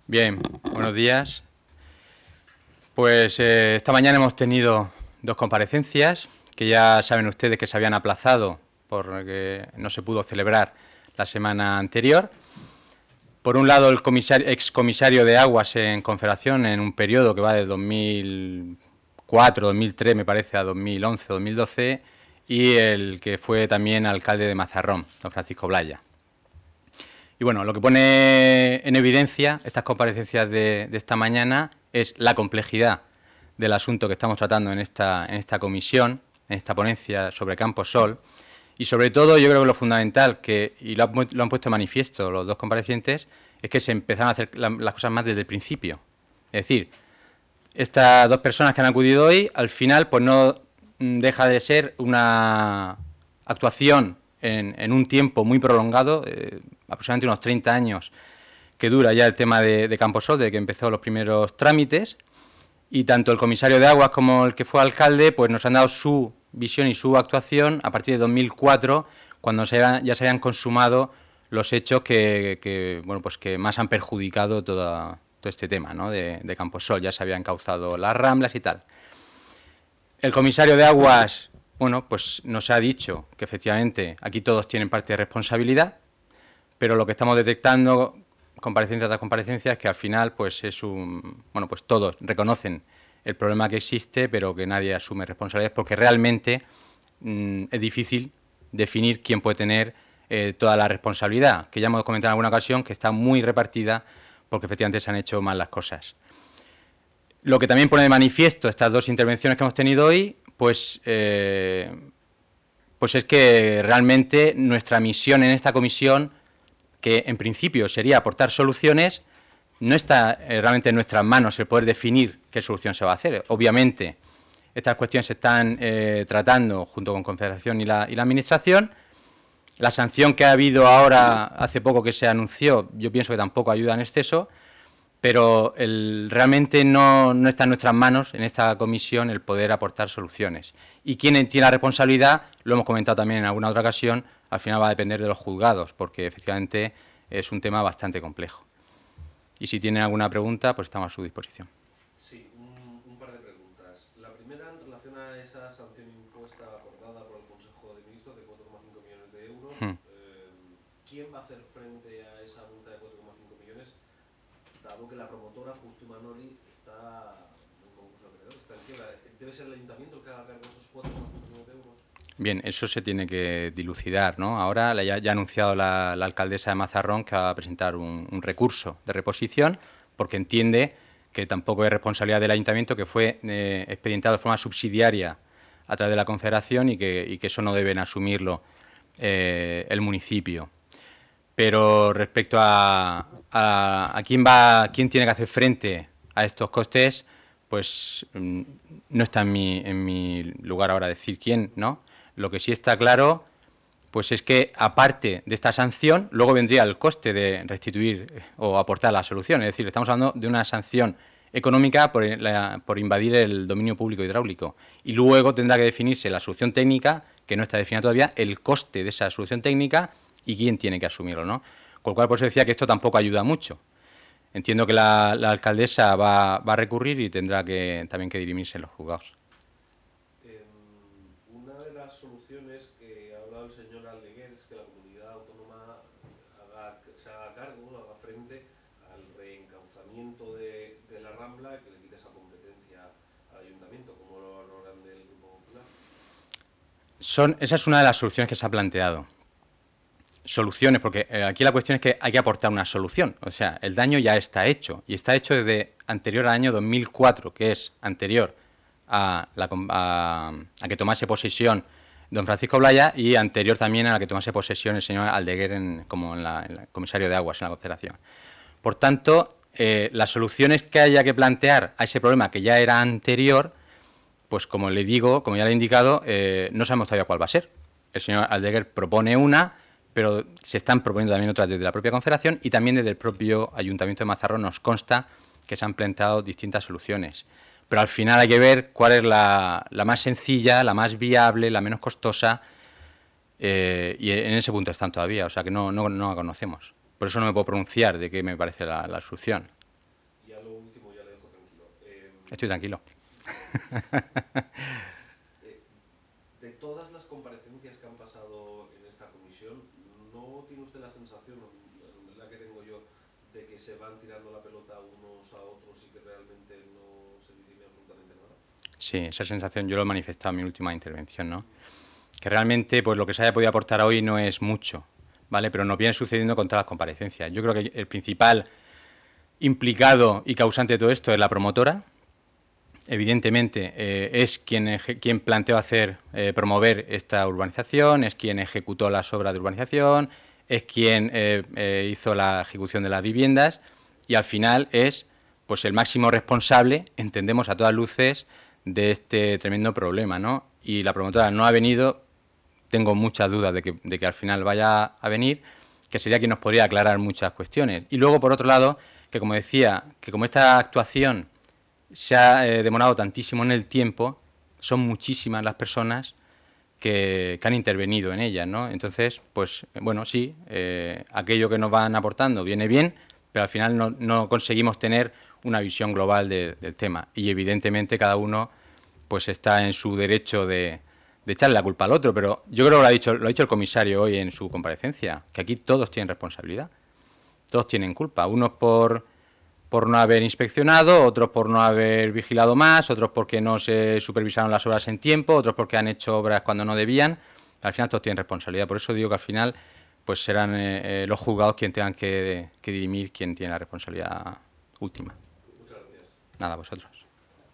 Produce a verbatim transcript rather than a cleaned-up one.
Bien, buenos días. Pues eh, esta mañana hemos tenido dos comparecencias que ya saben ustedes que se habían aplazado porque no se pudo celebrar la semana anterior. Por un lado, el comisario, excomisario de Aguas en Confederación en un periodo que va de dos mil cuatro, dos mil tres, me parece, a dos mil once, dos mil doce, y el que fue también alcalde de Mazarrón, don Francisco Blaya. Y bueno, lo que pone en evidencia estas comparecencias de, de esta mañana es la complejidad del asunto que estamos tratando en esta, en esta comisión, en esta ponencia sobre Camposol, y sobre todo yo creo que lo fundamental, que, y lo han, lo han puesto de manifiesto los dos comparecientes, es que se empezaron a hacer la, las cosas más desde el principio. Es decir, estas dos personas que han acudido hoy, al final, pues no deja de ser una actuación en, en un tiempo muy prolongado, eh, aproximadamente unos treinta años, que dura ya el tema de, de Camposol, desde que empezó los primeros trámites, y tanto el comisario de Aguas como el que fue alcalde, pues nos han dado su visión y su actuación a partir de dos mil cuatro, cuando se ha, ya se habían consumado los hechos que, que, bueno, pues que más han perjudicado toda, todo este tema, ¿no?, de, de Camposol. Ya se habían encauzado las ramblas y tal. El comisario de Aguas, bueno, pues nos ha dicho que efectivamente aquí todos tienen parte de responsabilidad, pero lo que estamos detectando, comparecencia tras comparecencia, es que al final pues es un, bueno, pues todos reconocen el problema que existe, pero que nadie asume responsabilidades, porque realmente mmm, es difícil definir quién puede tener eh, toda la responsabilidad, que ya hemos comentado en alguna ocasión que está muy repartida porque efectivamente se han hecho mal las cosas. Lo que también pone de manifiesto estas dos intervenciones que hemos tenido hoy, pues, eh, pues es que realmente nuestra misión en esta comisión, que en principio sería aportar soluciones, no está eh, realmente en nuestras manos el poder definir qué solución se va a hacer. Obviamente, estas cuestiones se están eh, tratando junto con Confederación y la, y la Administración. La sanción que ha habido ahora, hace poco que se anunció, yo pienso que tampoco ayuda en exceso, pero el, realmente no, no está en nuestras manos, en esta comisión, el poder aportar soluciones. Y quien tiene la responsabilidad, lo hemos comentado también en alguna otra ocasión, al final va a depender de los juzgados, porque efectivamente es un tema bastante complejo. Y si tienen alguna pregunta, pues estamos a su disposición. Sí, un, un par de preguntas. La primera, en relación a esa sanción impuesta acordada por el Consejo de Ministros de cuatro coma cinco millones de euros, Hmm. eh, ¿quién va a hacer frente a esa multa de cuatro coma cinco millones, dado que la promotora, Justo y Manoli, está en concurso de acreedores, está en quiebra? ¿Debe ser el ayuntamiento el que haga cargo de esos cuatro coma cinco millones de euros? Bien, eso se tiene que dilucidar, ¿no? Ahora ya, ya ha anunciado la, la alcaldesa de Mazarrón que va a presentar un, un recurso de reposición, porque entiende que tampoco es responsabilidad del ayuntamiento, que fue eh, expedientado de forma subsidiaria a través de la Confederación y que, y que eso no deben asumirlo eh, el municipio. Pero respecto a, a, a quién va, quién tiene que hacer frente a estos costes, pues no está en mi, en mi lugar ahora decir quién, ¿no? Lo que sí está claro, pues es que aparte de esta sanción, luego vendría el coste de restituir o aportar la solución. Es decir, estamos hablando de una sanción económica por, la, por invadir el dominio público hidráulico. Y luego tendrá que definirse la solución técnica, que no está definida todavía, el coste de esa solución técnica y quién tiene que asumirlo, ¿no? Con lo cual, por eso decía que esto tampoco ayuda mucho. Entiendo que la, la alcaldesa va, va a recurrir y tendrá que también que dirimirse en los juzgados. Una de las soluciones que ha hablado el señor Aldeguer es que la comunidad autónoma haga, se haga cargo, haga frente al reencauzamiento de, de la Rambla, que le quite esa competencia al ayuntamiento, como lo valoran del Grupo Popular. Son, esa es una de las soluciones que se ha planteado. Soluciones, porque eh, aquí la cuestión es que hay que aportar una solución. O sea, el daño ya está hecho, y está hecho desde anterior al año dos mil cuatro, que es anterior a, la, a, a que tomase posesión don Francisco Blaya, y anterior también a la que tomase posesión el señor Aldeguer en, como en la, en la comisario de Aguas, en la Confederación. Por tanto, eh, las soluciones que haya que plantear a ese problema que ya era anterior, pues como le digo, como ya le he indicado, eh, no sabemos todavía cuál va a ser. El señor Aldeguer propone una, pero se están proponiendo también otras desde la propia Confederación, y también desde el propio Ayuntamiento de Mazarrón nos consta que se han planteado distintas soluciones. Pero al final hay que ver cuál es la, la más sencilla, la más viable, la menos costosa, eh, y en ese punto están todavía, o sea que no, no, no la conocemos. Por eso no me puedo pronunciar de qué me parece la, la solución. Estoy tranquilo. Eh, de todas las comparecencias que han pasado en esta comisión, ¿no tiene usted la sensación, la que tengo yo, de que se van tirando la pelota unos a otros y que realmente no se dirime absolutamente nada? Sí, esa sensación yo lo he manifestado en mi última intervención, ¿no? Que realmente pues lo que se haya podido aportar hoy no es mucho, ¿vale? Pero nos viene sucediendo con todas las comparecencias. Yo creo que el principal implicado y causante de todo esto es la promotora. Evidentemente eh, es quien, quien planteó hacer, eh, promover esta urbanización, es quien ejecutó las obras de urbanización, es quien eh, eh, hizo la ejecución de las viviendas y al final es pues el máximo responsable, entendemos a todas luces, de este tremendo problema, ¿no? Y la promotora no ha venido, tengo muchas dudas de que, de que al final vaya a venir, que sería quien nos podría aclarar muchas cuestiones. Y luego, por otro lado, que como decía, que como esta actuación se ha eh, demorado tantísimo en el tiempo, son muchísimas las personas que, que han intervenido en ellas, ¿no? Entonces, pues, bueno, sí, eh, aquello que nos van aportando viene bien, pero al final no, no conseguimos tener una visión global de, del tema. Y evidentemente cada uno pues está en su derecho de, de echarle la culpa al otro, pero yo creo que lo ha dicho, lo ha dicho el comisario hoy en su comparecencia, que aquí todos tienen responsabilidad, todos tienen culpa, unos por por no haber inspeccionado, otros por no haber vigilado más, otros porque no se supervisaron las obras en tiempo, otros porque han hecho obras cuando no debían. Al final todos tienen responsabilidad. Por eso digo que al final pues serán eh, eh, los juzgados quienes tengan que, que dirimir quién tiene la responsabilidad última. Muchas gracias. Nada, vosotros.